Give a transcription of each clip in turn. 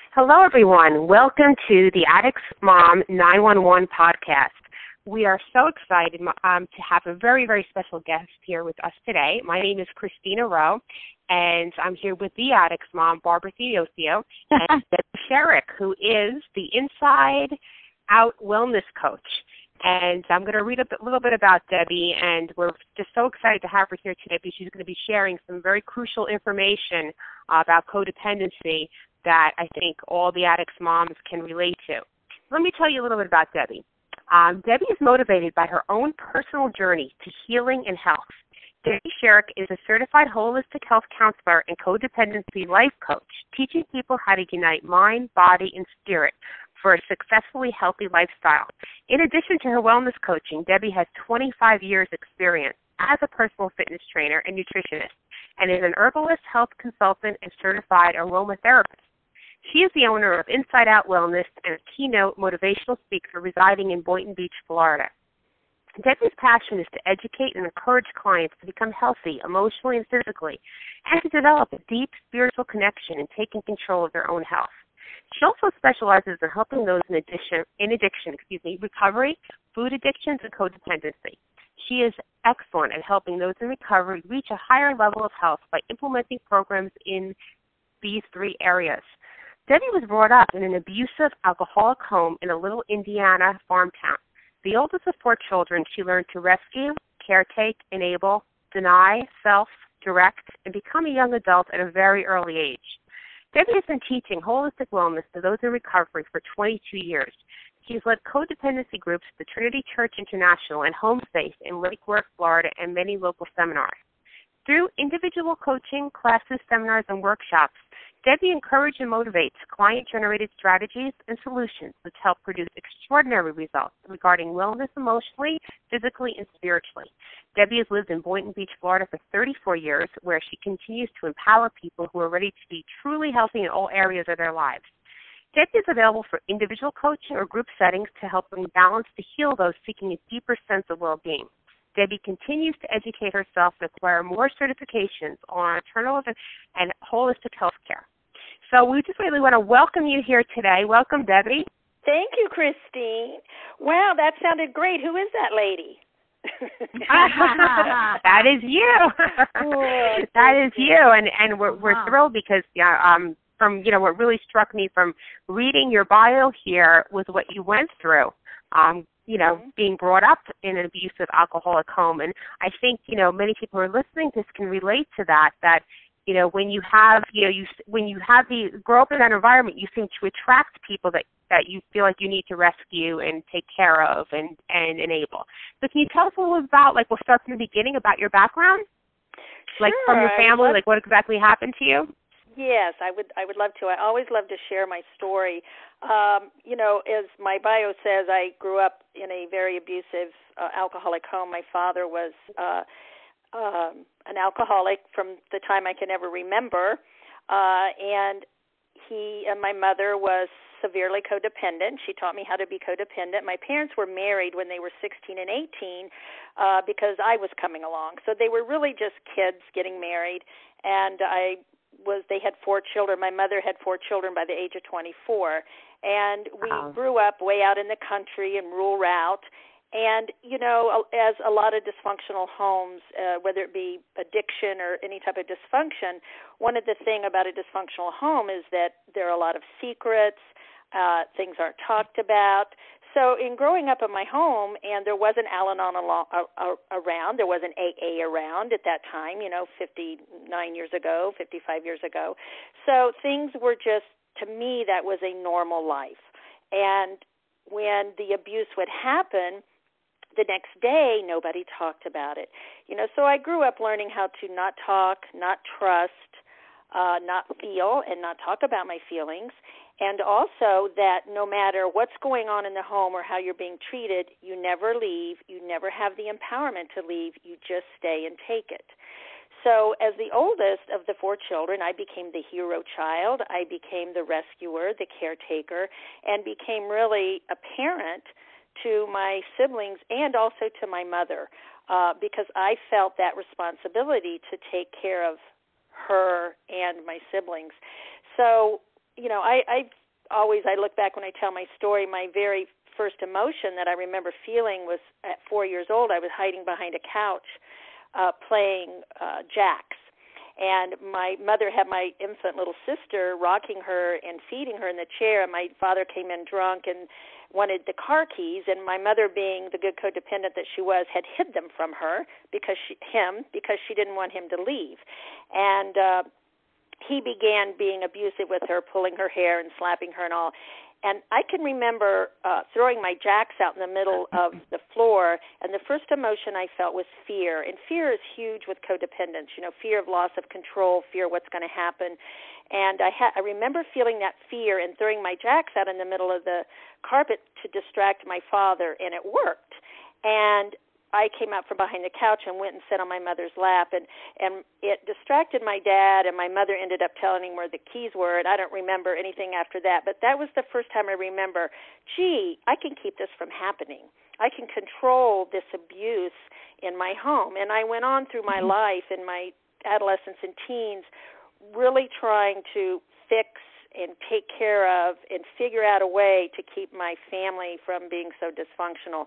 Hello, everyone. Welcome to the Addicts Mom 911 podcast. We are so excited to have a very, very special guest here with us today. My name is Christina Rowe, and I'm here with the Addicts Mom, Barbara Theosio, and Debbie Sherrick, who is the Inside Out Wellness Coach. And I'm going to read a little bit about Debbie, and we're just so excited to have her here today because she's going to be sharing some very crucial information about codependency that I think all the addicts moms can relate to. Let me tell you a little bit about Debbie. Debbie is motivated by her own personal journey to healing and health. Debbie Sherrick is a certified holistic health counselor and codependency life coach, teaching people how to unite mind, body, and spirit for a successfully healthy lifestyle. In addition to her wellness coaching, Debbie has 25 years experience as a personal fitness trainer and nutritionist, and is an herbalist, health consultant, and certified aromatherapist. She is the owner of Inside Out Wellness and a keynote motivational speaker residing in Boynton Beach, Florida. Debbie's passion is to educate and encourage clients to become healthy emotionally and physically, and to develop a deep spiritual connection and taking control of their own health. She also specializes in helping those in addiction, recovery, food addictions, and codependency. She is excellent at helping those in recovery reach a higher level of health by implementing programs in these three areas. Debbie was brought up in an abusive, alcoholic home in a little Indiana farm town. The oldest of 4 children, she learned to rescue, caretake, enable, deny, self-direct, and become a young adult at a very early age. Debbie has been teaching holistic wellness to those in recovery for 22 years. She's led codependency groups at the Trinity Church International and Home Safe in Lake Worth, Florida, and many local seminars. Through individual coaching, classes, seminars, and workshops, Debbie encourages and motivates client-generated strategies and solutions which help produce extraordinary results regarding wellness emotionally, physically, and spiritually. Debbie has lived in Boynton Beach, Florida for 34 years, where she continues to empower people who are ready to be truly healthy in all areas of their lives. Debbie is available for individual coaching or group settings to help bring balance to heal those seeking a deeper sense of well-being. Debbie continues to educate herself and acquire more certifications on alternative and holistic health care. So we just really want to welcome you here today. Welcome, Debbie. Thank you, Christine. Wow, that sounded great. Who is that lady? That is you. Oh, that is you, and we're thrilled because from what really struck me from reading your bio here was what you went through. Being brought up in an abusive alcoholic home. And I think, many people who are listening to this can relate to that, when you have, grow up in that environment, you seem to attract people that you feel like you need to rescue and take care of and enable. So can you tell us a little bit about, we'll start from the beginning about your background? Sure, from your family, what exactly happened to you? Yes, I would love to. I always love to share my story. As my bio says, I grew up in a very abusive alcoholic home. My father was an alcoholic from the time I can ever remember, and he and my mother was severely codependent. She taught me how to be codependent. My parents were married when they were 16 and 18 because I was coming along. So they were really just kids getting married, and they had 4 children. My mother had 4 children by the age of 24. And we grew up way out in the country in rural route. And, as a lot of dysfunctional homes, whether it be addiction or any type of dysfunction, one of the things about a dysfunctional home is that there are a lot of secrets, things aren't talked about. So in growing up in my home, and there wasn't Al-Anon around, there wasn't AA around at that time, 59 years ago, 55 years ago. So things were just, to me, that was a normal life. And when the abuse would happen, the next day, nobody talked about it. So I grew up learning how to not talk, not trust, not feel, and not talk about my feelings. And also that no matter what's going on in the home or how you're being treated, you never leave. You never have the empowerment to leave. You just stay and take it. So as the oldest of the 4 children, I became the hero child. I became the rescuer, the caretaker, and became really a parent to my siblings and also to my mother because I felt that responsibility to take care of her and my siblings. So, I I look back when I tell my story, my very first emotion that I remember feeling was at 4 years old. I was hiding behind a couch playing jacks. And my mother had my infant little sister rocking her and feeding her in the chair, and my father came in drunk and wanted the car keys, and my mother, being the good codependent that she was, had hid them from her because she didn't want him to leave. And he began being abusive with her, pulling her hair and slapping her and all. And I can remember throwing my jacks out in the middle of the floor, and the first emotion I felt was fear. And fear is huge with codependence, fear of loss of control, fear of what's going to happen. And I remember feeling that fear and throwing my jacks out in the middle of the carpet to distract my father, and it worked. And I came out from behind the couch and went and sat on my mother's lap, and it distracted my dad, and my mother ended up telling him where the keys were, and I don't remember anything after that. But that was the first time I remember, I can keep this from happening. I can control this abuse in my home. And I went on through my life in my adolescence and teens really trying to fix and take care of and figure out a way to keep my family from being so dysfunctional.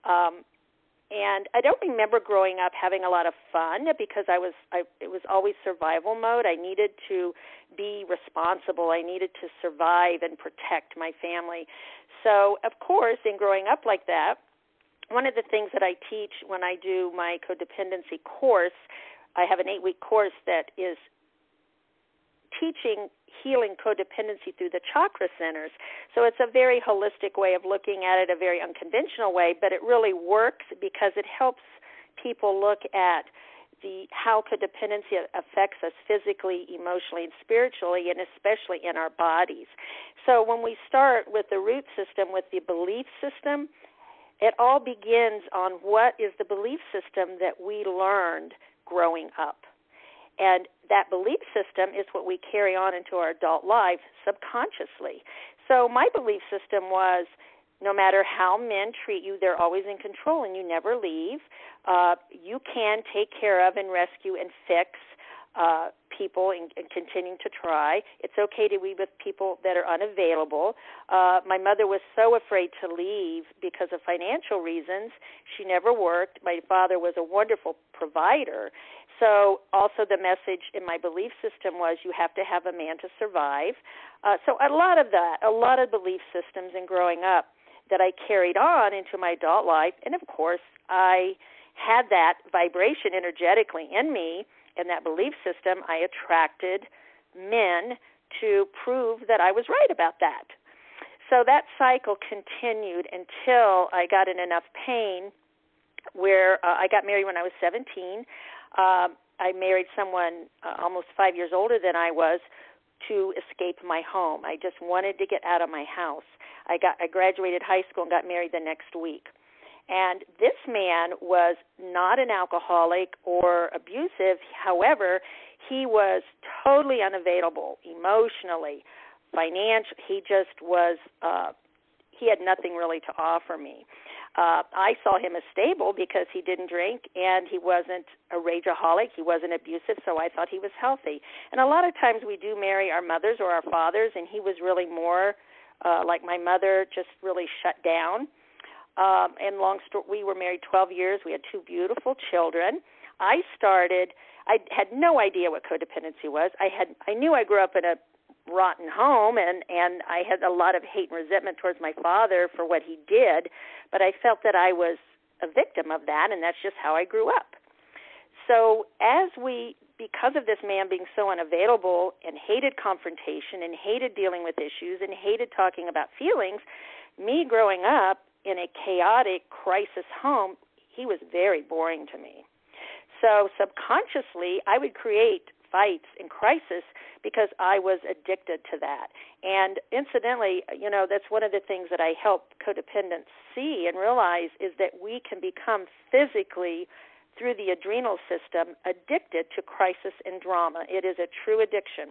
And I don't remember growing up having a lot of fun because it was always survival mode. I needed to be responsible. I needed to survive and protect my family. So, of course, in growing up like that, one of the things that I teach when I do my codependency course, I have an 8-week course that is teaching healing codependency through the chakra centers. So it's a very holistic way of looking at it, a very unconventional way, but it really works because it helps people look at how codependency affects us physically, emotionally, and spiritually, and especially in our bodies. So when we start with the root system, with the belief system, it all begins on what is the belief system that we learned growing up. And that belief system is what we carry on into our adult life subconsciously. So my belief system was, no matter how men treat you, they're always in control and you never leave. You can take care of and rescue and fix people and continuing to try. It's okay to be with people that are unavailable. My mother was so afraid to leave because of financial reasons. She never worked. My father was a wonderful provider. So also the message in my belief system was you have to have a man to survive. So a lot of belief systems in growing up that I carried on into my adult life. And, of course, I had that vibration energetically in me, in that belief system. I attracted men to prove that I was right about that. So that cycle continued until I got in enough pain where I got married when I was 17. I married someone almost 5 years older than I was to escape my home. I just wanted to get out of my house. I graduated high school and got married the next week. And this man was not an alcoholic or abusive. However, he was totally unavailable emotionally, financially. He just was, he had nothing really to offer me. I saw him as stable because he didn't drink and he wasn't a rageaholic. He wasn't abusive, so I thought he was healthy. And a lot of times we do marry our mothers or our fathers, and he was really more like my mother, just really shut down. And we were married 12 years. We had 2 beautiful children. I had no idea what codependency was. I knew I grew up in a rotten home, and I had a lot of hate and resentment towards my father for what he did, but I felt that I was a victim of that, and that's just how I grew up. So because of this man being so unavailable and hated confrontation and hated dealing with issues and hated talking about feelings, me growing up in a chaotic crisis home, he was very boring to me. So subconsciously, I would create fights and crisis because I was addicted to that. And incidentally, that's one of the things that I help codependents see and realize is that we can become physically, through the adrenal system, addicted to crisis and drama. It is a true addiction.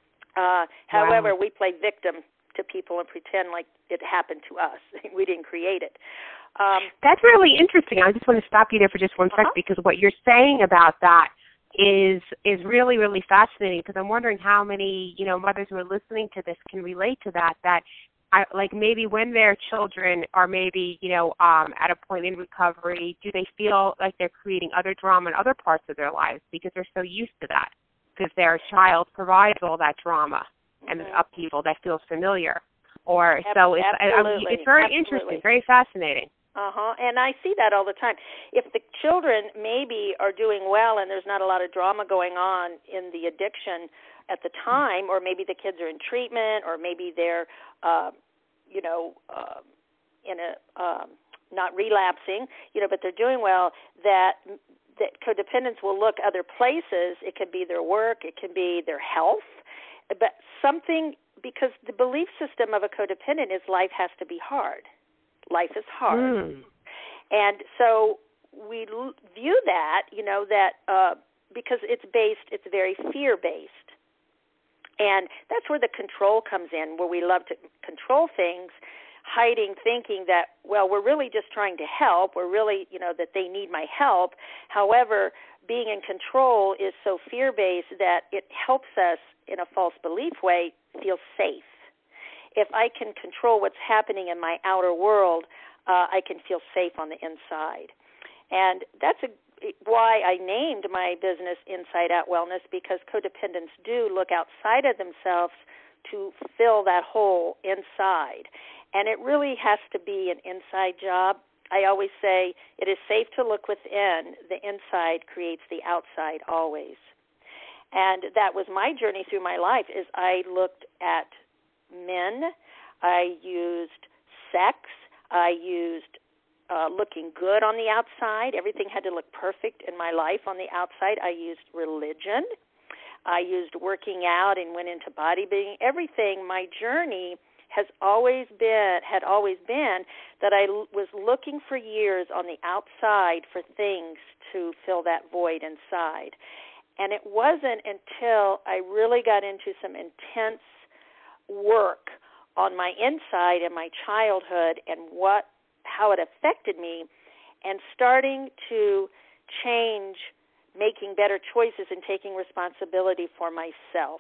However, we play victim to people and pretend like it happened to us. We didn't create it. That's really interesting. I just want to stop you there for just one second because what you're saying about that is really, really fascinating, because I'm wondering how many, mothers who are listening to this can relate to that like maybe when their children are maybe, at a point in recovery, do they feel like they're creating other drama in other parts of their lives because they're so used to that, because their child provides all that drama and upheaval that feels familiar. Or so it's very interesting, very fascinating. And I see that all the time. If the children maybe are doing well and there's not a lot of drama going on in the addiction at the time, or maybe the kids are in treatment, or maybe they're, in a not relapsing, but they're doing well, that codependents will look other places. It could be their work, it can be their health, but something, because the belief system of a codependent is life has to be hard. Life is hard. And so we view that, because it's very fear-based. And that's where the control comes in, where we love to control things, hiding, thinking that, well, we're really just trying to help. We're really, that they need my help. However, being in control is so fear-based that it helps us, in a false belief way, feel safe. If I can control what's happening in my outer world, I can feel safe on the inside. And that's why I named my business Inside Out Wellness, because codependents do look outside of themselves to fill that hole inside. And it really has to be an inside job. I always say it is safe to look within. The inside creates the outside always. And that was my journey through my life, is I looked at men, I used sex, I used looking good on the outside. Everything had to look perfect in my life on the outside. I used religion. I used working out and went into bodybuilding. Everything, my journey had always been that I was looking for years on the outside for things to fill that void inside. And it wasn't until I really got into some intense work on my inside and my childhood and how it affected me, and starting to change, making better choices and taking responsibility for myself.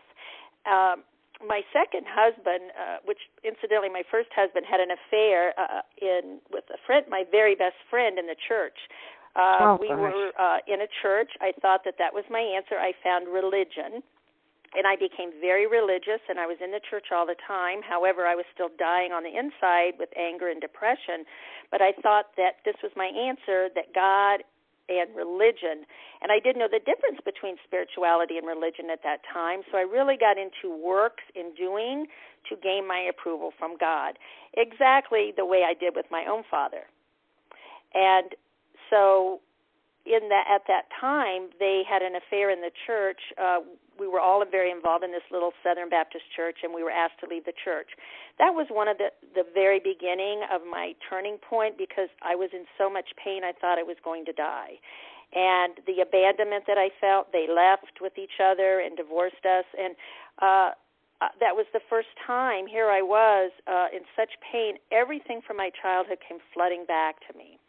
My second husband, which incidentally my first husband had an affair with a friend, my very best friend in the church. We were in a church. I thought that was my answer. I found religion. And I became very religious, and I was in the church all the time. However, I was still dying on the inside with anger and depression. But I thought that this was my answer, that God and religion. And I didn't know the difference between spirituality and religion at that time. So I really got into works in doing to gain my approval from God, exactly the way I did with my own father. And so at that time, they had an affair in the church. We were all very involved in this little Southern Baptist church, and we were asked to leave the church. That was one of the very beginning of my turning point, because I was in so much pain I thought I was going to die. And the abandonment that I felt, they left with each other and divorced us. And that was the first time, here I was in such pain. Everything from my childhood came flooding back to me.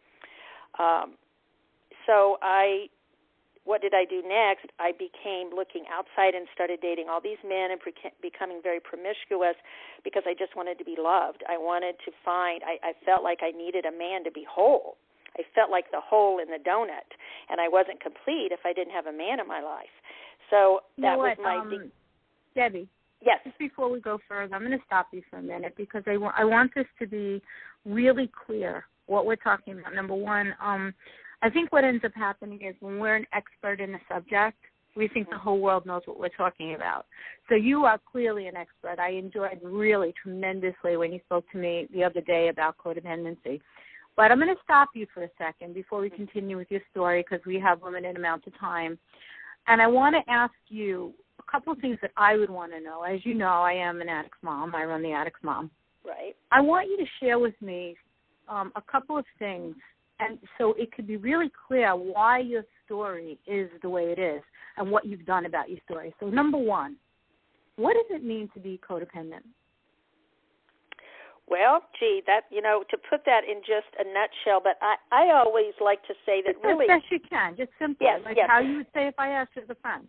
So what did I do next? I became looking outside and started dating all these men and becoming very promiscuous, because I just wanted to be loved. I wanted to I felt like I needed a man to be whole. I felt like the hole in the donut, and I wasn't complete if I didn't have a man in my life. So that was my... Debbie. Yes. Just before we go further, I'm going to stop you for a minute, because I want this to be really clear what we're talking about. Number one, I think what ends up happening is when we're an expert in a subject, we think the whole world knows what we're talking about. So you are clearly an expert. I enjoyed really tremendously when you spoke to me the other day about codependency. But I'm going to stop you for a second before we continue with your story, because we have limited amounts of time. And I want to ask you a couple of things that I would want to know. As you know, I am an Addicts Mom. I run the Addicts Mom. Right. I want you to share with me a couple of things, and so it could be really clear why your story is the way it is and what you've done about your story. So number one, what does it mean to be codependent? Well, gee, that, to put that in just a nutshell, but I always like to say that really... As best you can, just simply, how you would say if I asked as a friend.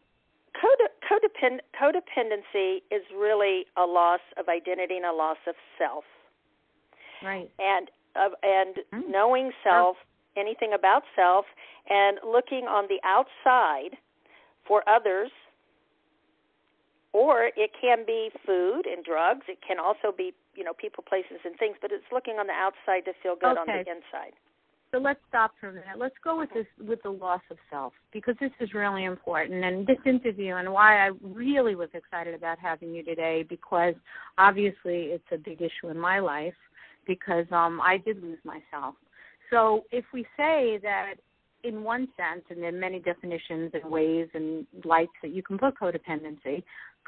Codependency is really a loss of identity and a loss of self. Right. And knowing self, anything about self, and looking on the outside for others. Or it can be food and drugs. It can also be, people, places, and things. But it's looking on the outside to feel good on the inside. So let's stop for a minute. Let's go with with the loss of self, because this is really important. And this interview, and why I really was excited about having you today, because obviously it's a big issue in my life, because I did lose myself. So if we say that, in one sense, and there are many definitions and ways and lights that you can put codependency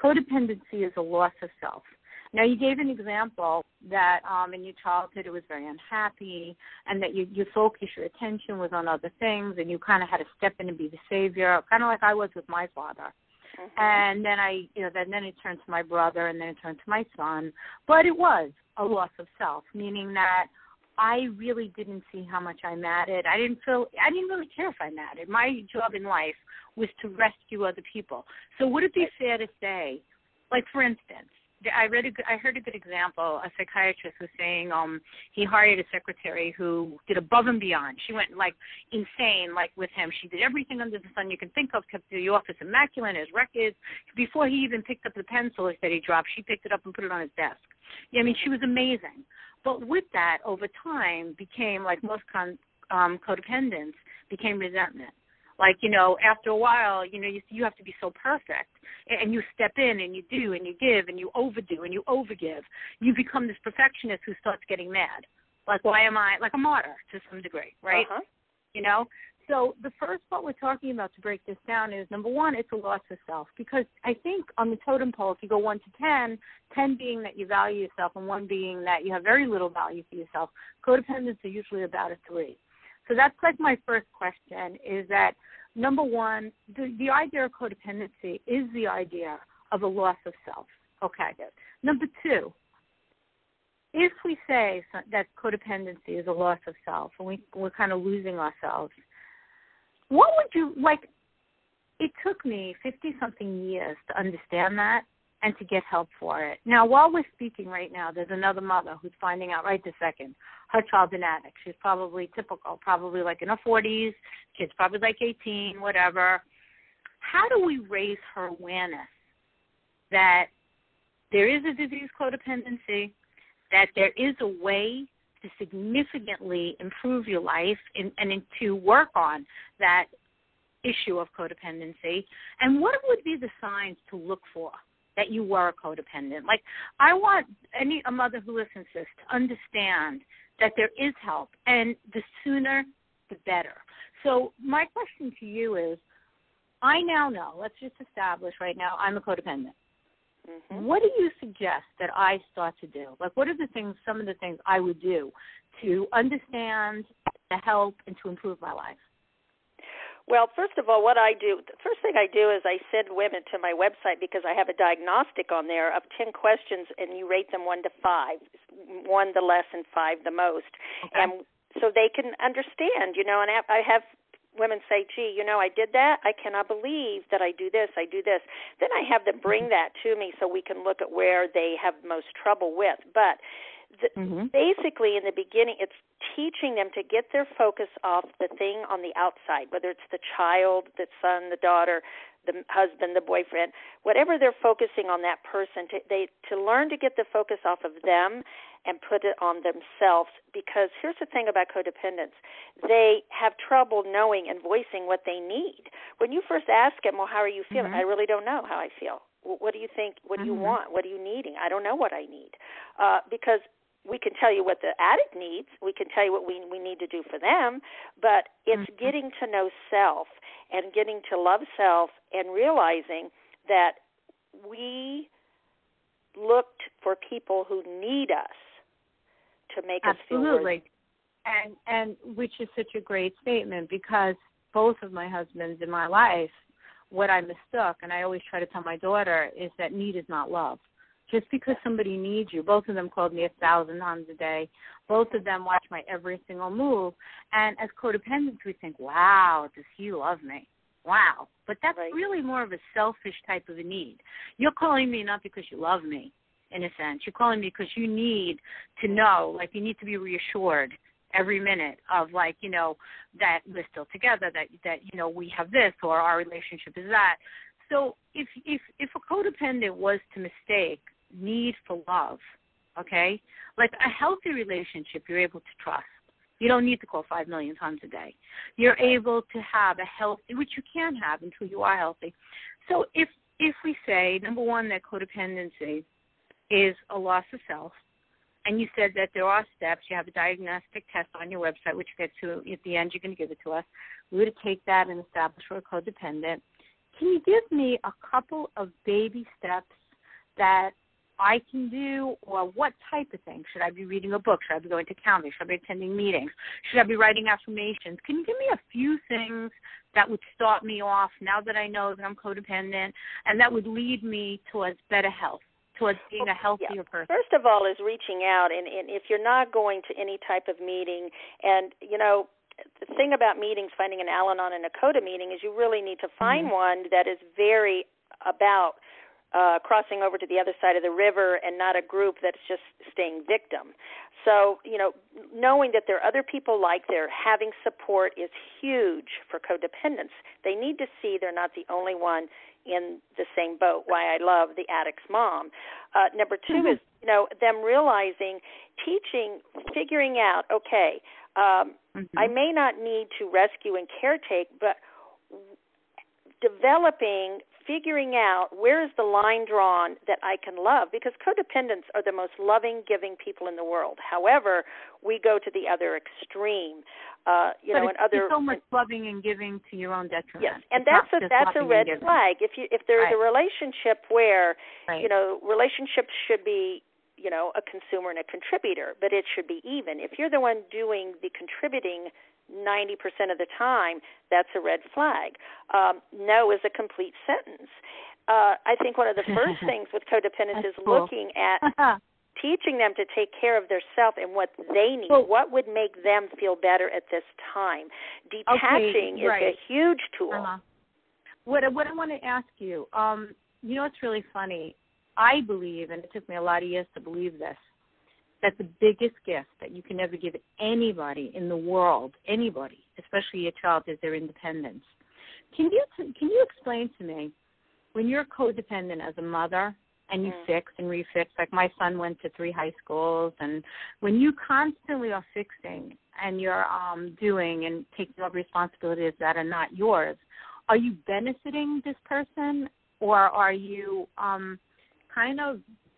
is a loss of self. Now, you gave an example that in your childhood it was very unhappy, and that your focus, your attention was on other things, and you kind of had to step in and be the savior, kind of like I was with my father. Mm-hmm. And then then it turned to my brother, and then it turned to my son. But it was a loss of self, meaning that I really didn't see how much I mattered. I didn't really care if I mattered. My job in life was to rescue other people. So would it be fair to say, like, for instance, I heard a good example. A psychiatrist was saying he hired a secretary who did above and beyond. She went insane, with him. She did everything under the sun you can think of, kept the office immaculate, his records. Before he even picked up the pencil that he dropped, she picked it up and put it on his desk. She was amazing. But with that, over time, became, like most codependents, became resentment. After a while, you have to be so perfect, and you step in and you do and you give and you overdo and you overgive. You become this perfectionist who starts getting mad. Why am I, like a martyr to some degree, right? Uh-huh. So the first part we're talking about to break this down is, number one, it's a loss of self. Because I think on the totem pole, if you go 1 to 10, 10 being that you value yourself and 1 being that you have very little value for yourself, codependents are usually about a 3. So that's my first question, is that, number one, the idea of codependency is the idea of a loss of self. Okay. Number 2, if we say that codependency is a loss of self and we're kind of losing ourselves, what would you, it took me 50-something years to understand that and to get help for it. Now, while we're speaking right now, there's another mother who's finding out right this second her child's an addict. She's probably typical, probably in her 40s, kid's probably 18, whatever. How do we raise her awareness that there is a disease, codependency, that there is a way to significantly improve your life and to work on that issue of codependency, and what would be the signs to look for that you were a codependent? I want a mother who listens to this to understand that there is help, and the sooner the better. So my question to you is, I now know, let's just establish right now, I'm a codependent. Mm-hmm. What do you suggest that I start to do? What are some of the things I would do to understand, to help, and to improve my life? Well, first of all, the first thing I do is I send women to my website, because I have a diagnostic on there of 10 questions, and you rate them 1 to 5, 1 the less and 5 the most. Okay. And so they can understand, and I have women say, gee, I did that. I cannot believe that I do this. Then I have them bring that to me so we can look at where they have most trouble with. But basically, in the beginning, it's teaching them to get their focus off the thing on the outside, whether it's the child, the son, the daughter, the husband, the boyfriend, whatever they're focusing on that person, to learn to get the focus off of them and put it on themselves. Because here's the thing about codependents. They have trouble knowing and voicing what they need. When you first ask them, well, how are you feeling? I really don't know how I feel. What do you think? What do you want? What are you needing? I don't know what I need. Because we can tell you what the addict needs. We can tell you what we need to do for them. But it's getting to know self and getting to love self and realizing that we looked for people who need us to make us feel worthy. Absolutely. And which is such a great statement, because both of my husbands in my life, what I mistook, and I always try to tell my daughter, is that need is not love. just because somebody needs you. Both of them called me 1,000 times a day. Both of them watch my every single move. And as codependents, we think, wow, does he love me? Wow. But that's really more of a selfish type of a need. You're calling me not because you love me, in a sense. You're calling me because you need to know, like you need to be reassured every minute of, like, you know, that we're still together, that you know, we have this, or our relationship is that. So if a codependent was to mistake need for love, okay, like a healthy relationship, you're able to trust. You don't need to call 5 million times a day. You're able to have a healthy, which you can have until you are healthy. So if we say, number one, that codependency is a loss of self, and you said that there are steps, you have a diagnostic test on your website, which you get to at the end, you're going to give it to us. We would take that and establish we're a codependent. Can you give me a couple of baby steps that I can do, or what type of things? Should I be reading a book? Should I be going to counseling? Should I be attending meetings? Should I be writing affirmations? Can you give me a few things that would start me off now that I know that I'm codependent, and that would lead me towards better health, towards being a healthier person? First of all is reaching out, and if you're not going to any type of meeting, and, you know, the thing about meetings, finding an Al-Anon and a CODA meeting, is you really need to find one that is very about crossing over to the other side of the river, and not a group that's just staying victim. So, you know, knowing that there are other people like there, having support is huge for codependents. They need to see they're not the only one in the same boat, why I love the Addict's Mom. Number two is, you know, them realizing, teaching, figuring out, okay, I may not need to rescue and caretake, but developing, figuring out where is the line drawn that I can love, because codependents are the most loving, giving people in the world. However, we go to the other extreme. You know, and other so much loving and giving to your own detriment. Yes, and that's a red flag. If there's a relationship where you know, relationships should be, you know, a consumer and a contributor, but it should be even. If you're the one doing the contributing 90% of the time, that's a red flag. No is a complete sentence. I think one of the first things with codependence is looking at teaching them to take care of their self and what they need. What would make them feel better at this time? Detaching is a huge tool. What I want to ask you, you know, it's really funny. I believe, and it took me a lot of years to believe this, that the biggest gift that you can ever give anybody in the world, anybody, especially your child, is their independence. Can you explain to me, when you're codependent as a mother and you fix and refix, like my son went to 3 high schools, and when you constantly are fixing and you're doing and taking up responsibilities that are not yours, are you benefiting this person, or are you kind of,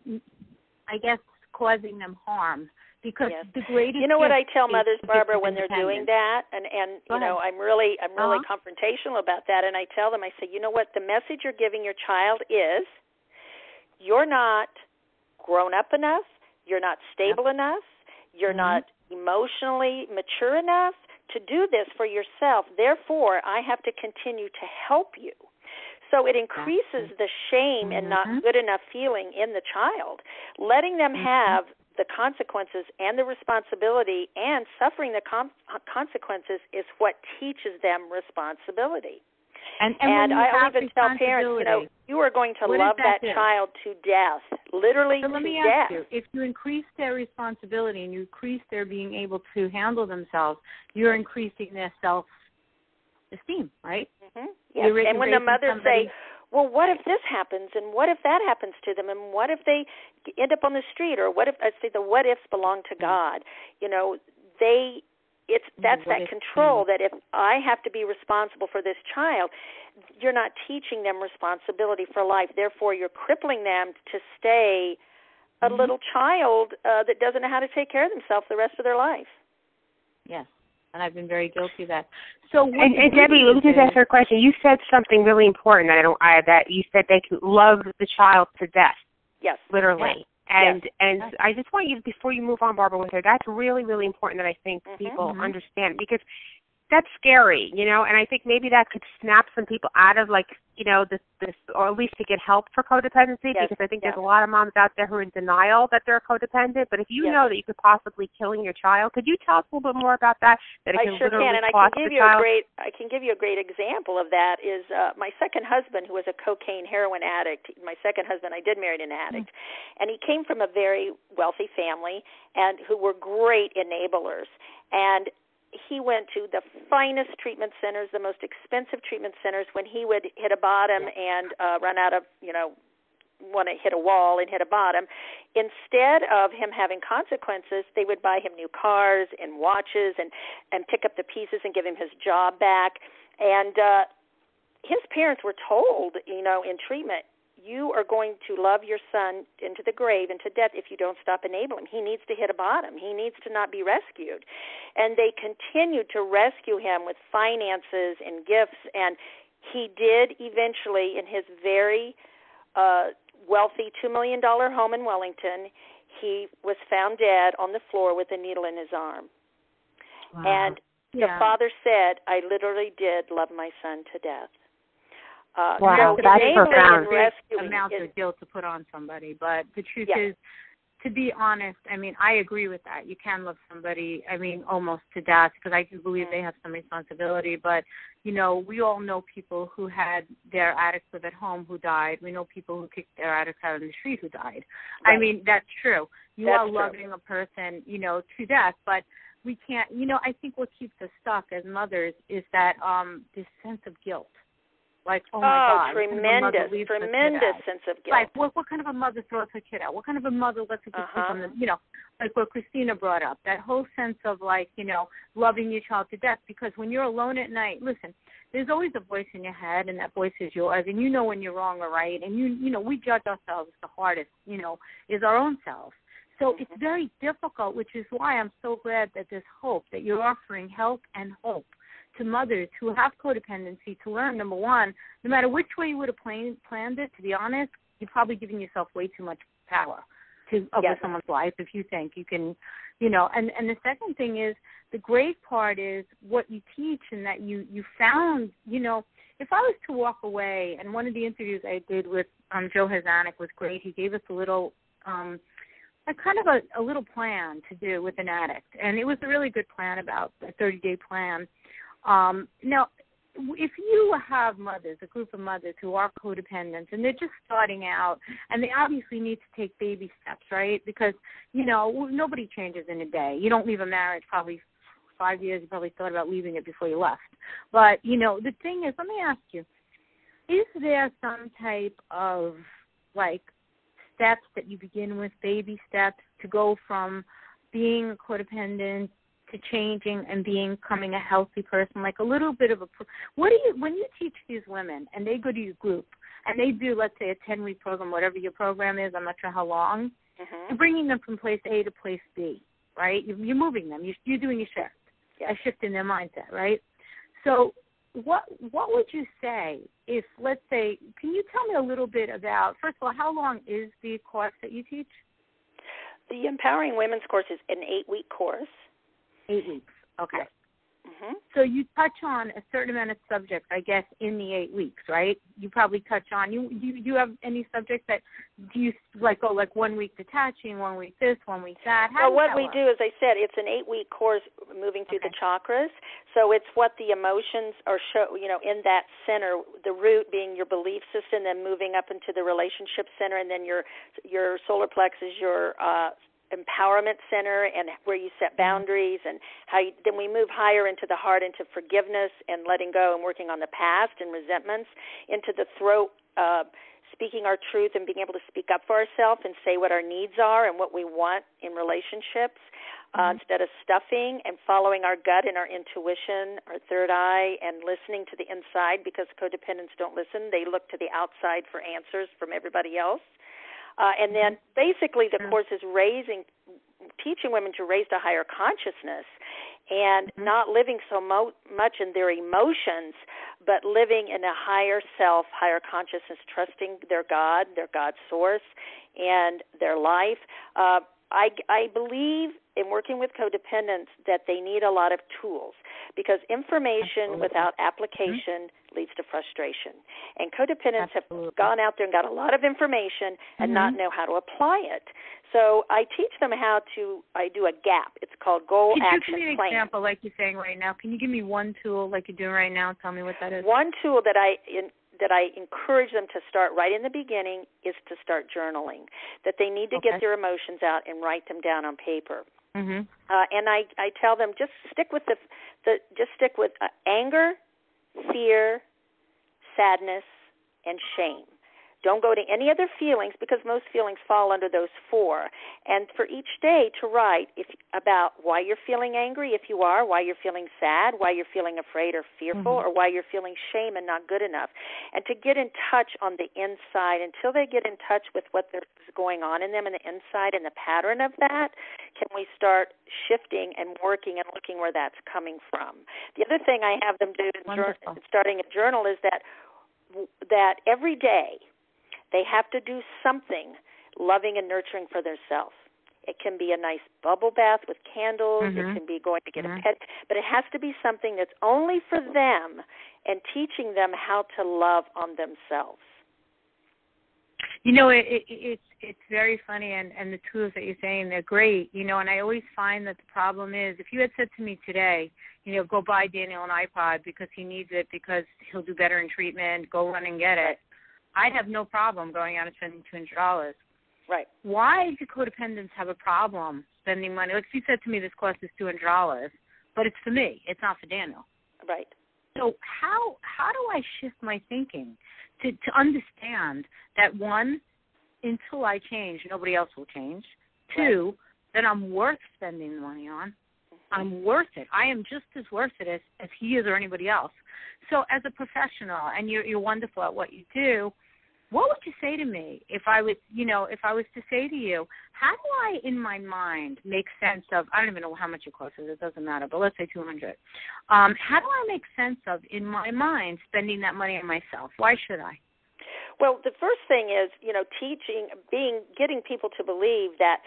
I guess, causing them harm? Because the greatest, you know what I tell mothers, Barbara, when they're doing that, and you know, I'm really confrontational about that, and I tell them, I say, you know what, the message you're giving your child is, you're not grown up enough, you're not stable enough, you're not emotionally mature enough to do this for yourself. Therefore, I have to continue to help you. So it increases the shame and not good enough feeling in the child. Letting them have the consequences and the responsibility, and suffering the consequences, is what teaches them responsibility. And I even tell parents, you know, you are going to love that child to death, literally to death. So let me ask you, if you increase their responsibility and you increase their being able to handle themselves, you're increasing their self-esteem, right? Yes. And when the mothers say, well, what if this happens, and what if that happens to them, and what if they end up on the street, or what if, I say the what ifs belong to God. You know, that's that control, that if I have to be responsible for this child, you're not teaching them responsibility for life. Therefore, you're crippling them to stay a little child that doesn't know how to take care of themselves the rest of their life. Yes. And I've been very guilty of that. So, and Debbie, let me just ask her a question. You said something really important that you said they can love the child to death. Yes. Literally. Yes. And I just want you, before you move on, Barbara, with her, that's really, really important that I think people understand, because that's scary, you know, and I think maybe that could snap some people out of, like, you know, this or at least to get help for codependency, because I think there's a lot of moms out there who are in denial that they're codependent. But if you know that you could possibly killing your child, could you tell us a little bit more about that? That it I sure can, and I can give you a great example of that. Is my second husband, who was a cocaine heroin addict. My second husband, I did marry an addict, and he came from a very wealthy family and who were great enablers. And he went to the finest treatment centers, the most expensive treatment centers. When he would hit a bottom and run out of, want to hit a wall and hit a bottom, instead of him having consequences, they would buy him new cars and watches and pick up the pieces and give him his job back. And his parents were told, in treatment, you are going to love your son into the grave, into death, if you don't stop enabling him. He needs to hit a bottom. He needs to not be rescued. And they continued to rescue him with finances and gifts, and he did eventually, in his very wealthy $2 million home in Wellington, he was found dead on the floor with a needle in his arm. Wow. And the father said, I literally did love my son to death. Wow, that's profound. Amount of guilt to put on somebody, but the truth is, to be honest, I mean, I agree with that. You can love somebody, almost to death, because I do believe they have some responsibility. But, we all know people who had their addicts live at home who died. We know people who kicked their addicts out on the street who died. Right. I mean, that's true. You are loving a person, to death, but we can't, I think what keeps us stuck as mothers is that this sense of guilt. Like, oh my God, tremendous sense of guilt. Like, what kind of a mother throws her kid out? What kind of a mother lets her kid sleep on the, like what Christina brought up, that whole sense of, like, loving your child to death. Because when you're alone at night, listen, there's always a voice in your head, and that voice is yours, and you know when you're wrong or right, and we judge ourselves the hardest, is our own selves. So it's very difficult, which is why I'm so glad that there's hope, that you're offering help and hope to mothers who have codependency to learn, number one, no matter which way you would have planned it, to be honest, you're probably giving yourself way too much power over someone's life if you think you can, and the second thing is, the great part is what you teach, and that you found, if I was to walk away, and one of the interviews I did with Joe Hazanik was great. He gave us a little a little plan to do with an addict, and it was a really good plan, about a 30-day plan. Now, if you have mothers, a group of mothers who are codependent, and they're just starting out, and they obviously need to take baby steps, right? Because, nobody changes in a day. You don't leave a marriage probably 5 years. You probably thought about leaving it before you left. But, the thing is, let me ask you, is there some type of, like, steps that you begin with, baby steps, to go from being codependent to changing and becoming a healthy person, like a little bit of when you teach these women and they go to your group and they do, let's say, a 10-week program, whatever your program is, I'm not sure how long, you're bringing them from place A to place B, right? You're moving them. You're doing a shift, a shift in their mindset, right? So what would you say if, let's say, can you tell me a little bit about, first of all, how long is the course that you teach? The Empowering Women's course is an 8-week course. 8 weeks. Okay. So you touch on a certain amount of subjects, I guess, in the 8 weeks, right? You probably touch on, do you have any subjects that, do you go like 1 week detaching, 1 week this, 1 week that? What we do, as I said, it's an 8-week course moving through the chakras. So it's what the emotions are in that center, the root being your belief system, then moving up into the relationship center, and then your solar plexus, your empowerment center, and where you set boundaries, and then we move higher into the heart, into forgiveness and letting go and working on the past and resentments, into the throat, speaking our truth and being able to speak up for ourselves and say what our needs are and what we want in relationships, instead of stuffing, and following our gut and our intuition, our third eye, and listening to the inside, because codependents don't listen. They look to the outside for answers from everybody else. And then basically the course is teaching women to raise to higher consciousness and not living so much in their emotions, but living in a higher self, higher consciousness, trusting their God source, and their life. I believe in working with codependents that they need a lot of tools, because information without application leads to frustration. And codependents have gone out there and got a lot of information and not know how to apply it. So I teach them I do a GAP. It's called Goal Action Plan. Can you give me an example like you're saying right now? Can you give me one tool like you're doing right now? Tell me what that is. One tool that I encourage them to start right in the beginning is to start journaling, that they need to get their emotions out and write them down on paper. And I tell them just stick with anger, fear, sadness, and shame. Don't go to any other feelings, because most feelings fall under those four. And for each day to write about why you're feeling angry, if you are, why you're feeling sad, why you're feeling afraid or fearful, or why you're feeling shame and not good enough. And to get in touch on the inside, until they get in touch with what is going on in them in the inside and the pattern of that, can we start shifting and working and looking where that's coming from. The other thing I have them do in starting a journal is that every day they have to do something loving and nurturing for themselves. It can be a nice bubble bath with candles. It can be going to get a pet. But it has to be something that's only for them and teaching them how to love on themselves. You know, it's very funny, and the tools that you're saying, they're great. You know, and I always find that the problem is, if you had said to me today, you know, go buy Daniel an iPod because he needs it, because he'll do better in treatment, go run and get it, I'd have no problem going out and spending $200. Right. Why do codependents have a problem spending money? Like, if you said to me this cost is $200, but it's for me, it's not for Daniel. Right. So how do I shift my thinking to understand that, one, until I change, nobody else will change. Two, that I'm worth spending the money on. I'm worth it. I am just as worth it as he is or anybody else. So as a professional, and you're wonderful at what you do, what would you say to me if I was to say to you, how do I, in my mind, make sense of, I don't even know how much it costs, it doesn't matter, but let's say $200. How do I make sense of, in my mind, spending that money on myself? Why should I? Well, the first thing is, getting people to believe that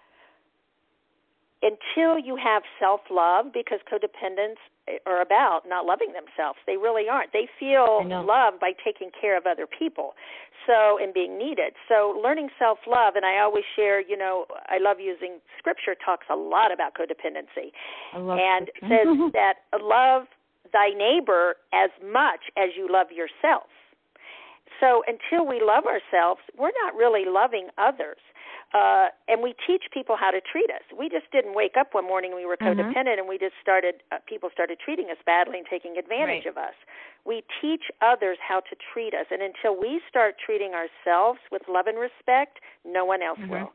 until you have self-love, because codependents are about not loving themselves. They really aren't. They feel loved by taking care of other people, and being needed. So learning self-love, and I always share, I love using Scripture, talks a lot about codependency, and says that love thy neighbor as much as you love yourself. So until we love ourselves, we're not really loving others. And we teach people how to treat us. We just didn't wake up one morning and we were codependent and we just people started treating us badly and taking advantage of us. We teach others how to treat us. And until we start treating ourselves with love and respect, no one else will.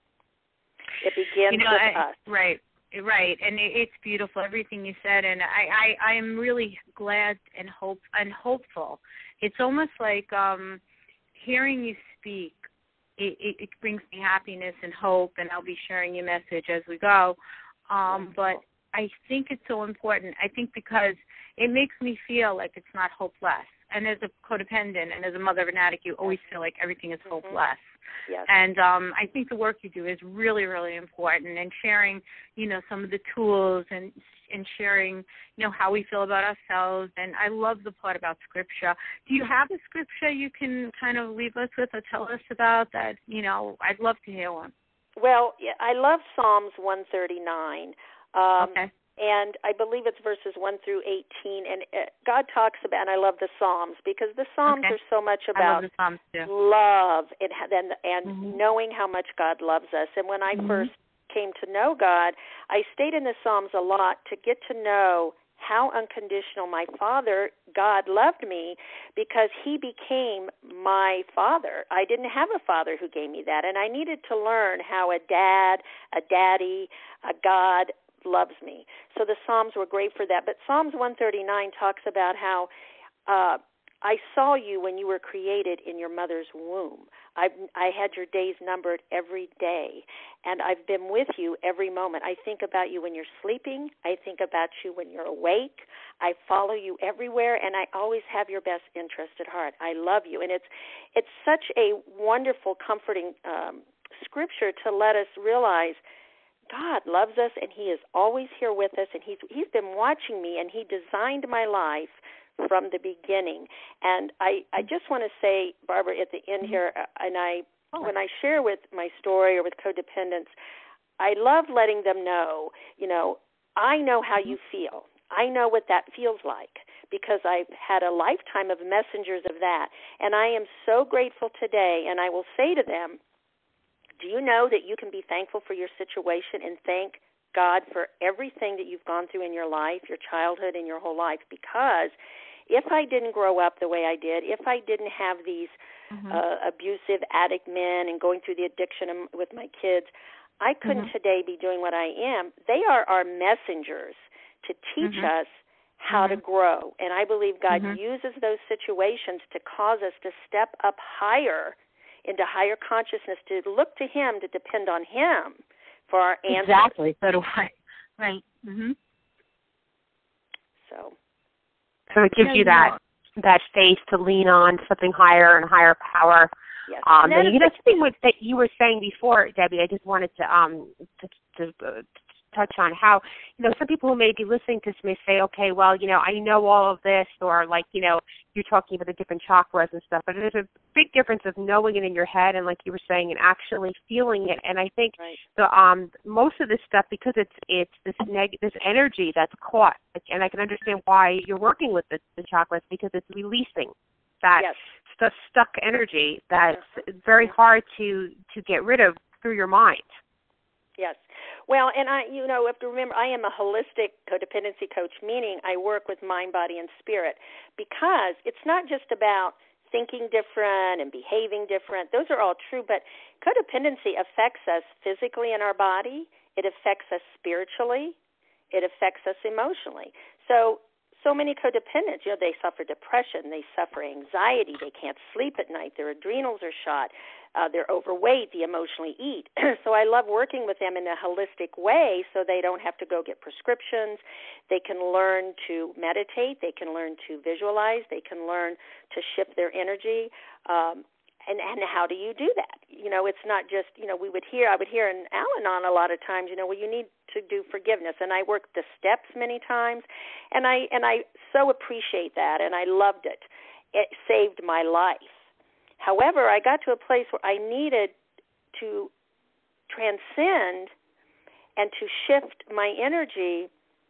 It begins with us. Right. And it's beautiful, everything you said. And I am really glad and hopeful. It's almost like hearing you speak. It brings me happiness and hope, and I'll be sharing your message as we go. But I think it's so important. I think because it makes me feel like it's not hopeless. And as a codependent and as a mother of an addict, you always feel like everything is hopeless. Yes. And I think the work you do is really, really important, and sharing, some of the tools and sharing, how we feel about ourselves. And I love the part about Scripture. Do you have a Scripture you can kind of leave us with or tell us about that? I'd love to hear one. Well, I love Psalms 139. Okay. And I believe it's verses 1 through 18. And God talks about, and I love the Psalms, because the Psalms are so much about love and knowing how much God loves us. And when I first came to know God, I stayed in the Psalms a lot to get to know how unconditional my Father, God, loved me, because he became my father. I didn't have a father who gave me that, and I needed to learn how a dad, a daddy, a God loves me. So the Psalms were great for that. But Psalms 139 talks about how I saw you when you were created in your mother's womb. I had your days numbered every day, and I've been with you every moment. I think about you when you're sleeping. I think about you when you're awake. I follow you everywhere, and I always have your best interest at heart. I love you. And it's such a wonderful, comforting Scripture to let us realize God loves us, and He is always here with us, and He's been watching me, and He designed my life from the beginning. And I just want to say, Barbara, at the end here, and when I share with my story or with codependents, I love letting them know, I know how you feel. I know what that feels like because I've had a lifetime of messengers of that. And I am so grateful today, and I will say to them, do you know that you can be thankful for your situation and thank God for everything that you've gone through in your life, your childhood, and your whole life? Because if I didn't grow up the way I did, if I didn't have these abusive addict men and going through the addiction with my kids, I couldn't today be doing what I am. They are our messengers to teach us how to grow. And I believe God uses those situations to cause us to step up higher into higher consciousness, to look to Him, to depend on Him for our answers. Exactly. So do I. Right. So it gives you that faith to lean on something higher and higher power. Yes. And something that you were saying before, Debbie, I just wanted to touch on how, some people who may be listening to this may say, okay, well, I know all of this, or you're talking about the different chakras and stuff, but there's a big difference of knowing it in your head and, like you were saying, and actually feeling it. And I think the most of this stuff, because it's this energy that's caught, and I can understand why you're working with the chakras, because it's releasing that stuck energy that's very hard to get rid of through your mind. Yes. Well, and you have to remember, I am a holistic codependency coach, meaning I work with mind, body, and spirit, because it's not just about thinking different and behaving different. Those are all true, but codependency affects us physically in our body. It affects us spiritually. It affects us emotionally. So many codependents, they suffer depression, they suffer anxiety, they can't sleep at night, their adrenals are shot, they're overweight, they emotionally eat. So I love working with them in a holistic way so they don't have to go get prescriptions. They can learn to meditate, they can learn to visualize, they can learn to shift their energy. And how do you do that? It's not just, I would hear in Al-Anon a lot of times, well, you need to do forgiveness. And I worked the steps many times, and I so appreciate that, and I loved it. It saved my life. However, I got to a place where I needed to transcend and to shift my energy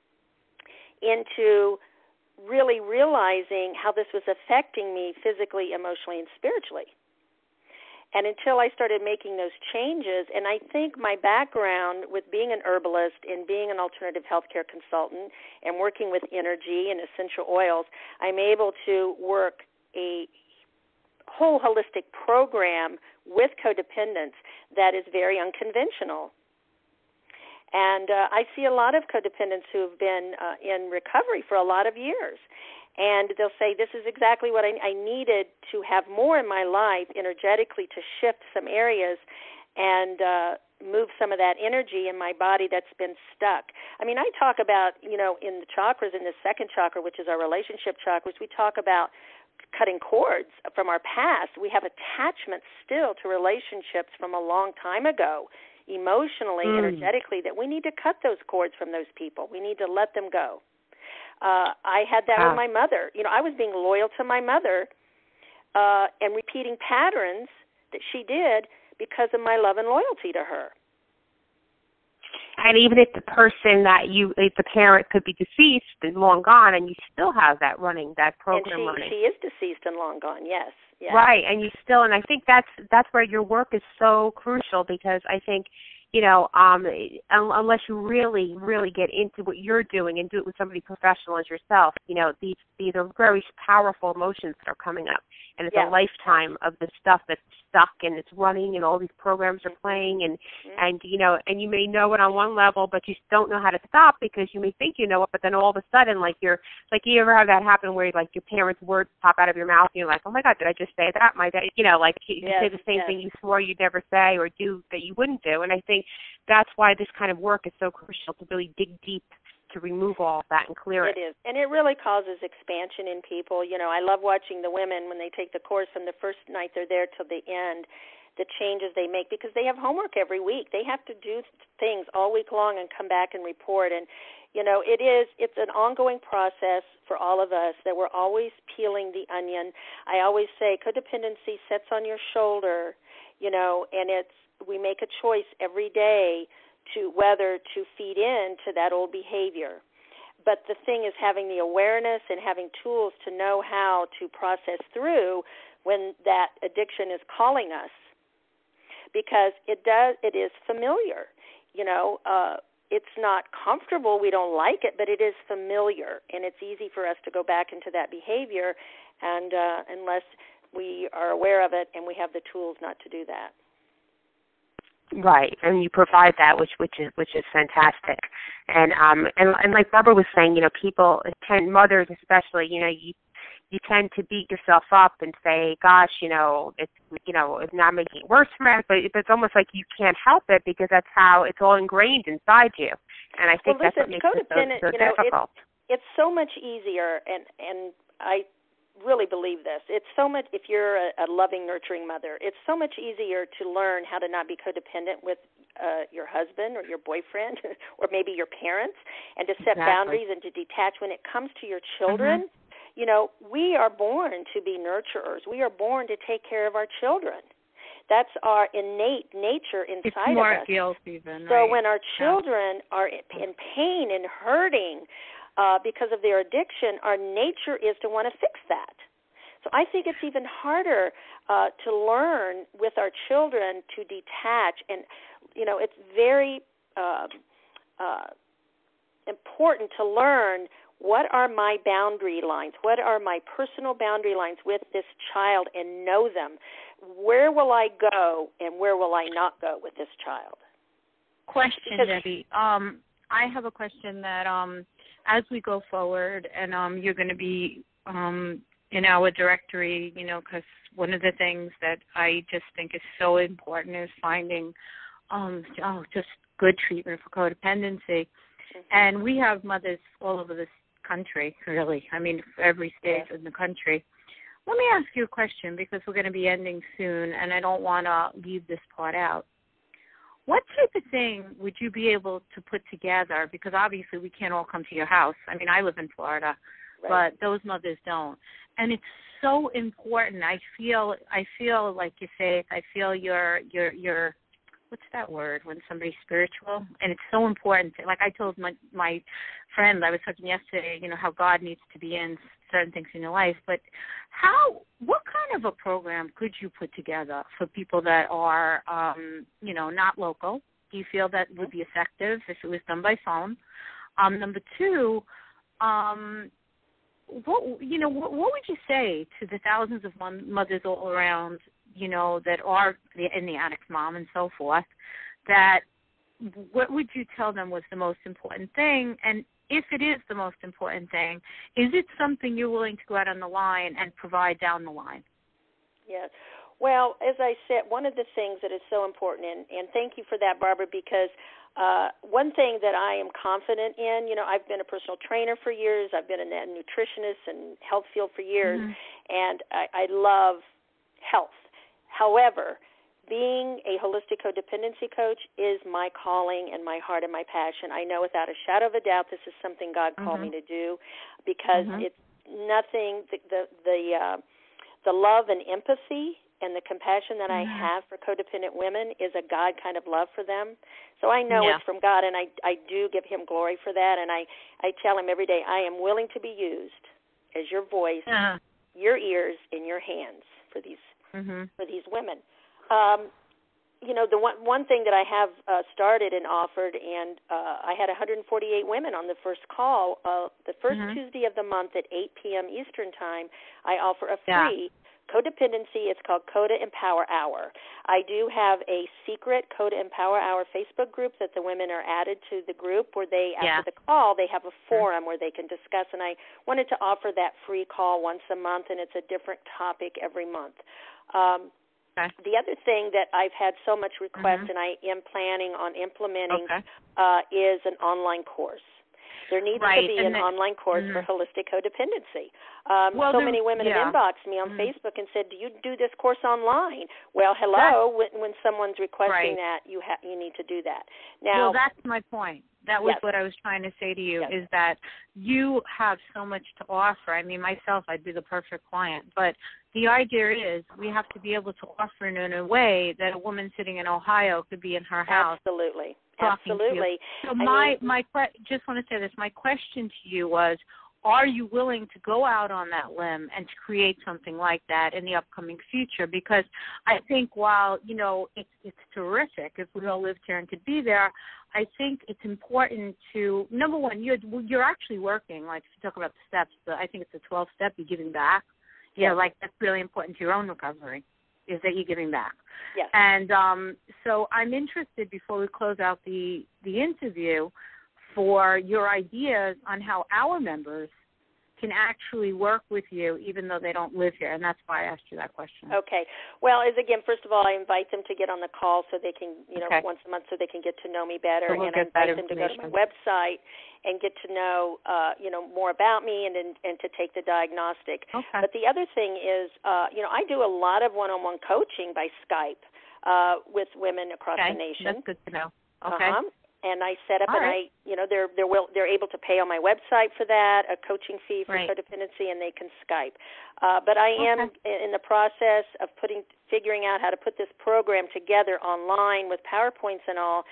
into really realizing how this was affecting me physically, emotionally, and spiritually. And until I started making those changes, and I think my background with being an herbalist and being an alternative healthcare consultant and working with energy and essential oils, I'm able to work a whole holistic program with codependents that is very unconventional. And I see a lot of codependents who have been in recovery for a lot of years. And they'll say, this is exactly what I needed to have more in my life energetically to shift some areas and move some of that energy in my body that's been stuck. I mean, I talk about, in the chakras, in the second chakra, which is our relationship chakras, we talk about cutting cords from our past. We have attachments still to relationships from a long time ago, emotionally, energetically, that we need to cut those cords from those people. We need to let them go. I had that with my mother. I was being loyal to my mother and repeating patterns that she did because of my love and loyalty to her. And even if the person if the parent could be deceased and long gone, and you still have that program running. She is deceased and long gone, yes. Right, and I think that's where your work is so crucial, because I think, unless you really, really get into what you're doing and do it with somebody professional as yourself, these are very powerful emotions that are coming up. And it's a lifetime of the stuff that's stuck and it's running and all these programs are playing and you may know it on one level, but you don't know how to stop because you may think you know it, but then all of a sudden, you ever have that happen where your parents' words pop out of your mouth and you're like, oh my God, did I just say that? My dad, you say the same thing you swore you'd never say or do that you wouldn't do. And I think that's why this kind of work is so crucial, to really dig deep to remove all of that and clear it. It is, and it really causes expansion in people. I love watching the women when they take the course from the first night they're there till the end. the changes they make, because they have homework every week. They have to do things all week long and come back and report. And, it's an ongoing process for all of us that we're always peeling the onion. I always say codependency sits on your shoulder, and we make a choice every day to whether to feed into that old behavior. But the thing is having the awareness and having tools to know how to process through when that addiction is calling us, because it is familiar. It's not comfortable. We don't like it, but it is familiar, and it's easy for us to go back into that behavior, and unless we are aware of it and we have the tools not to do that. Right, and you provide that, which is fantastic, and like Barbara was saying, people mothers especially, you tend to beat yourself up and say, gosh, it's not making it worse for me, but it's almost like you can't help it because that's how it's all ingrained inside you, and I think that's what makes it so difficult. It's so much easier, and I really believe this. It's so much, if you're a loving, nurturing mother, it's so much easier to learn how to not be codependent with your husband or your boyfriend or maybe your parents, and to set boundaries and to detach when it comes to your children. We are born to be nurturers. We are born to take care of our children. That's our innate nature inside it's more of us. Guilt even, so right? when our children are in pain and hurting because of their addiction, our nature is to want to fix that. So I think it's even harder to learn with our children to detach, and it's very important to learn what are my boundary lines, what are my personal boundary lines with this child, and know them. Where will I go and where will I not go with this child? Question, Debbie. I have a question that as we go forward, and you're going to be in our directory, because one of the things that I just think is so important is finding just good treatment for codependency. Mm-hmm. And we have mothers all over this country, really. I mean, every state in the country. Let me ask you a question, because we're going to be ending soon, and I don't want to leave this part out. What type of thing would you be able to put together? Because obviously we can't all come to your house. I mean, I live in Florida, but those mothers don't. And it's so important. I feel like you say, I feel your what's that word when somebody's spiritual? And it's so important. Like I told my friend I was talking yesterday, how God needs to be in certain things in your life. But what kind of a program could you put together for people that are, not local? Do you feel that would be effective if it was done by phone? Number two, what would you say to the thousands of mothers all around, that are in the Addicts Mom and so forth, that what would you tell them was the most important thing? And if it is the most important thing, is it something you're willing to go out on the line and provide down the line? Yes. Well, as I said, one of the things that is so important, and thank you for that, Barbara, because one thing that I am confident in, I've been a personal trainer for years. I've been a nutritionist and health field for years, and I love health. However, being a holistic codependency coach is my calling and my heart and my passion. I know without a shadow of a doubt this is something God called me to do, because it's nothing, the love and empathy and the compassion that I have for codependent women is a God kind of love for them. So I know it's from God, and I do give him glory for that, and I tell him every day, I am willing to be used as your voice, your ears, and your hands for these women. The one thing that I have started and offered, and I had 148 women on the first call. The first Tuesday of the month at 8 p.m. Eastern Time, I offer a free codependency. It's called Coda Empower Hour. I do have a secret Coda Empower Hour Facebook group that the women are added to the group, where they, after the call, they have a forum where they can discuss, and I wanted to offer that free call once a month, and it's a different topic every month. The other thing that I've had so much request and I am planning on implementing is an online course. There needs to be an online course for holistic codependency. So many women have inboxed me on Facebook and said, "Do you do this course online?" Well, hello. When someone's requesting that, you need to do that. Now, well, that's my point. That was what I was trying to say to you, is that you have so much to offer. I mean, myself, I'd be the perfect client. But the idea is we have to be able to offer it in a way that a woman sitting in Ohio could be in her house. Absolutely. Absolutely. So just want to say this. My question to you was, are you willing to go out on that limb and to create something like that in the upcoming future? Because I think while, it's terrific if we all lived here and could be there, I think it's important to, number one, you're actually working, like if you talk about the steps, I think it's the 12th step, you're giving back. Like that's really important to your own recovery, is that you're giving back. Yes. And so I'm interested, before we close out the interview, for your ideas on how our members can actually work with you even though they don't live here, and that's why I asked you that question. Okay. Well, again, first of all, I invite them to get on the call so they can, once a month, so they can get to know me better, and I invite them to go to my website and get to know, more about me and to take the diagnostic. Okay. But the other thing is, I do a lot of one-on-one coaching by Skype with women across the nation. That's good to know. Okay. And I set up, they're able to pay on my website for that, a coaching fee for codependency, and they can Skype. But I am in the process of figuring out how to put this program together online with PowerPoints and all.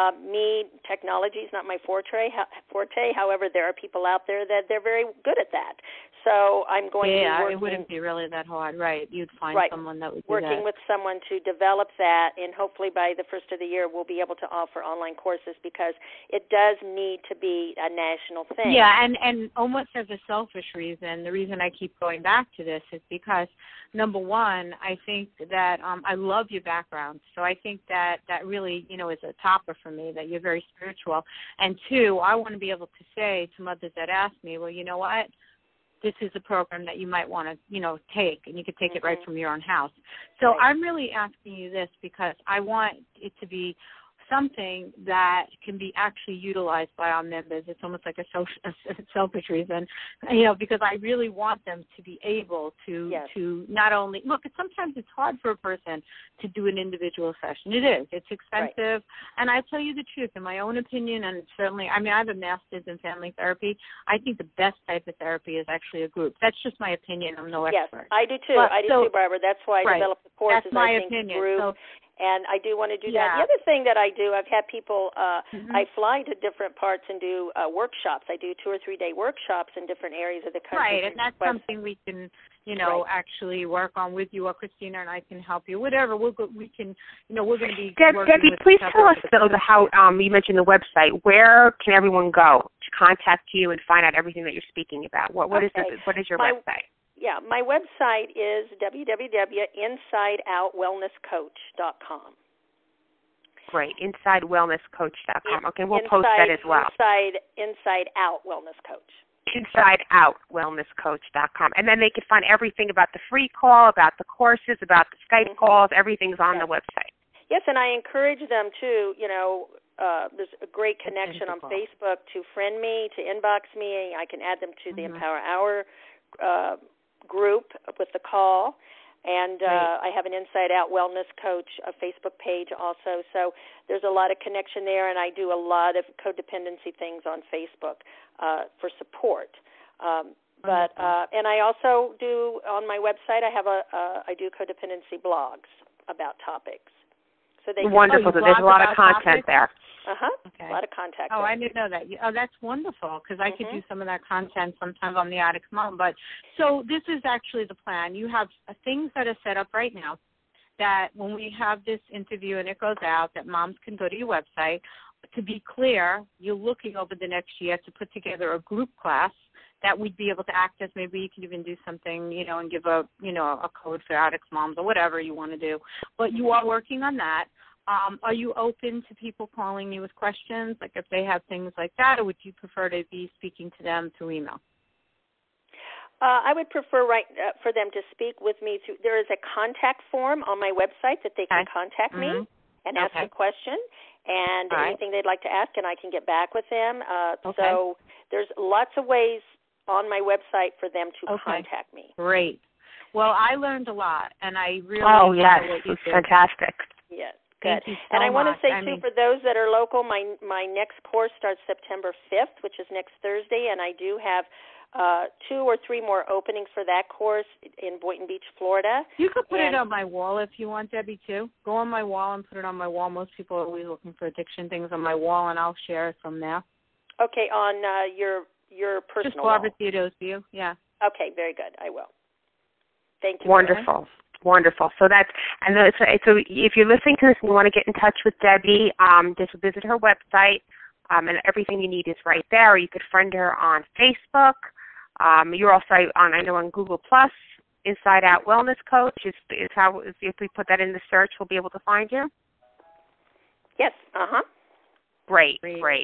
Technology is not my forte. However, there are people out there that they're very good at that. So I'm going to be working. It wouldn't be really that hard, right? You'd find someone that would do working with someone to develop that, and hopefully by the first of the year we'll be able to offer online courses, because it does need to be a national thing. Yeah, and almost as a selfish reason, the reason I keep going back to this is because, number one, I think that I love your background. So I think that really, is a topper for me, that you're very spiritual. And two, I want to be able to say to mothers that ask me, well, you know what? This is a program that you might want to, take, and you could take it right from your own house. So I'm really asking you this because I want it to be something that can be actually utilized by our members. It's almost like a selfish reason, because I really want them to be able to not only look. Sometimes it's hard for a person to do an individual session. It is. It's expensive, and I tell you the truth. In my own opinion, and certainly, I have a master's in family therapy. I think the best type of therapy is actually a group. That's just my opinion. I'm no expert. Yes, I do too. I do too, Barbara. That's why I developed the course. That's my opinion. Group. And I do want to do that. The other thing that I do, I've had people, I fly to different parts and do workshops. I do 2 or 3 day workshops in different areas of the country. Right, and that's something we can, actually work on with you, or Christina and I can help you. Whatever, we're going to be Debbie, please tell us, though, how you mentioned the website. Where can everyone go to contact you and find out everything that you're speaking about? What is your website? Yeah, my website is www.insideoutwellnesscoach.com. Great, insidewellnesscoach.com. Okay, we'll post that as well. Inside Out Wellness Coach. InsideOutWellnessCoach.com. And then they can find everything about the free call, about the courses, about the Skype calls. Everything's on the website. Yes, and I encourage them to, there's a great connection on Facebook to friend me, to inbox me. I can add them to the Empower Hour group with the call. And I have an Inside Out Wellness Coach Facebook page also. So there's a lot of connection there, and I do a lot of codependency things on Facebook for support. But and I also do on my website. I do codependency blogs about topics. So they wonderful. So there's a lot of content there. Okay. A lot of contact. I didn't know that. That's wonderful, because I could do some of that content sometimes on the Addicts Mom. But so this is actually the plan. You have things that are set up right now that when we have this interview and it goes out, that moms can go to your website. To be clear, you're looking over the next year to put together a group class that we'd be able to access. Maybe you can even do something, and give a code for Addicts Moms or whatever you want to do. But you are working on that. Are you open to people calling you with questions, like if they have things like that, or would you prefer to be speaking to them through email? I would prefer for them to speak with me through. There is a contact form on my website that they can contact me and ask a question and anything they'd like to ask, and I can get back with them. So there's lots of ways on my website for them to contact me. Great. Well, I learned a lot, and I really what you did. Fantastic. Yes, good. Thank you so and I want to say, much. for those that are local, my next course starts September 5th, which is next Thursday, and I do have 2 or 3 more openings for that course in Boynton Beach, Florida. You could put it on my wall if you want, Debbie, too. Go on my wall and put it on my wall. Most people are always looking for addiction things on my wall, and I'll share it from there. Okay, on your personal Just Barbara Theodosio, yeah. Okay, very good. I will. Thank you. Wonderful. Wonderful. So so if you're listening to this and you want to get in touch with Debbie, just visit her website, and everything you need is right there. Or you could friend her on Facebook. You're also on Google Plus. Inside Out Wellness Coach is how, if we put that in the search, we'll be able to find you. Yes. Great.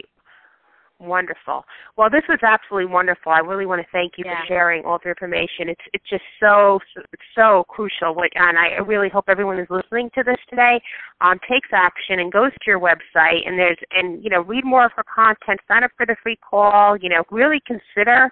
Wonderful. Well, this was absolutely wonderful. I really want to thank you for sharing all the information. It's just so crucial, and I really hope everyone who's listening to this today takes action and goes to your website and read more of her content. Sign up for the free call. Really consider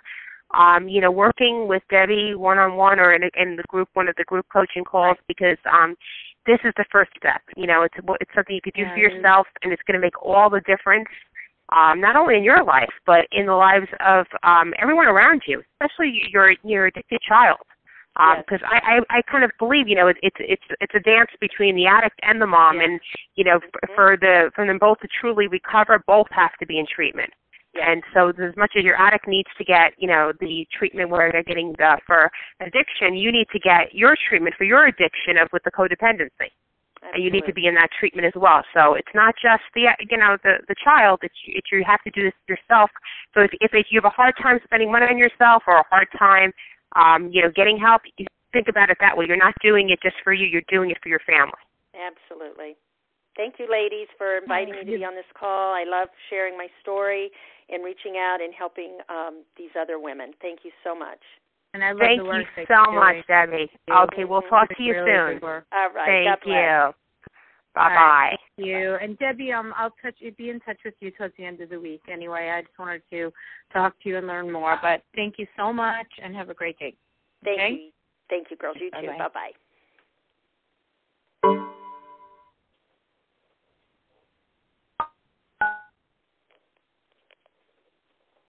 working with Debbie one-on-one or in the group, one of the group coaching calls, because this is the first step. It's something you could do for yourself, and it's going to make all the difference. Not only in your life, but in the lives of everyone around you, especially your addicted child. Because I kind of believe, it's a dance between the addict and the mom, and for them both to truly recover, both have to be in treatment. And so, as much as your addict needs to get, the treatment where they're getting for addiction, you need to get your treatment for your addiction with the codependency. And you need to be in that treatment as well. So it's not just the child. It's you have to do this yourself. So if you have a hard time spending money on yourself or a hard time, getting help, you think about it that way. You're not doing it just for you. You're doing it for your family. Absolutely. Thank you, ladies, for inviting me to be on this call. I love sharing my story and reaching out and helping these other women. Thank you so much. And I love Thank the work you so much, Debbie. Okay, we'll talk to you soon. All right. Thank you. Bye-bye. Thank you. And Debbie, I'll be in touch with you towards the end of the week. Anyway, I just wanted to talk to you and learn more. But thank you so much, and have a great day. Thank you. Thank you, girls. You too. Bye-bye.